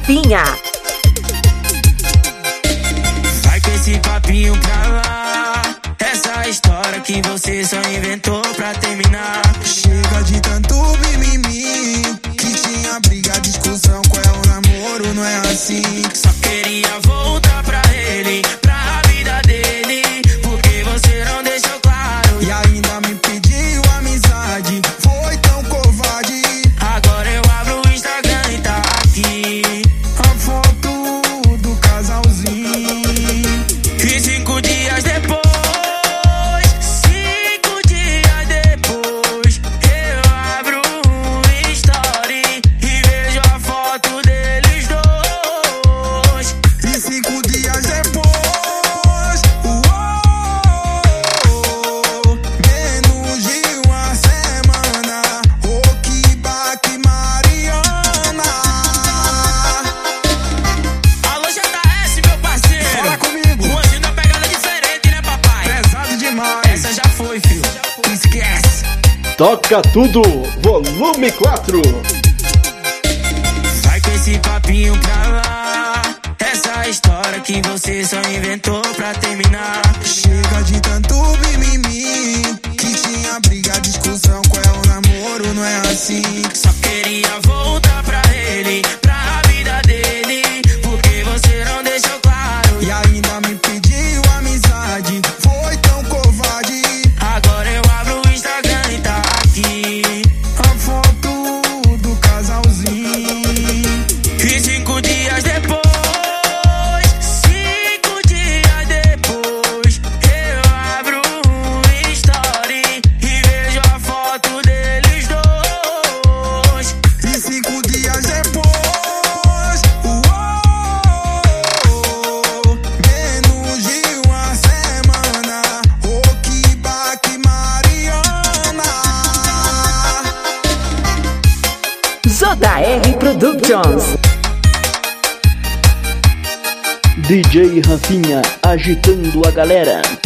Rafinha. Vai com esse papinho pra lá, essa história que você só inventou pra terminar. Chega de tanto mimimi, que tinha briga, discussão, qual é o namoro, não é assim. Só queria voltar pra ele, pra vida dele, porque você não deixou claro. E ainda me pediu amizade, foi tão covarde. Agora eu abro o Instagram e tá aqui a foto do casalzinho. E 5 dias depois, eu abro um story e vejo a foto deles dois. E 5 dias depois, menos de uma semana, Roquebaque Mariana. Alô, JS, meu parceiro. Fala comigo. O anjinho da pegada diferente, né, papai? Pesado demais. Essa já foi, filho. Esquece. Toca tudo, volume 4. Vai com esse papinho pra lá, essa história que você só inventou pra terminar. Chega de tanto mimimi, que tinha briga, discussão, qual é o namoro, não é assim. Só queria voltar pra ele, pra vida dele, porque você não deixou claro. E ainda me pediu amizade, foi tão covarde. Agora eu abro o Instagram e tá aqui a foto do casalzinho. E 5 dias depois, eu abro um story e vejo a foto deles dois. E 5 dias depois, menos de uma semana, Roquebaque Mariana. JR Productions. DJ Rafinha agitando a galera.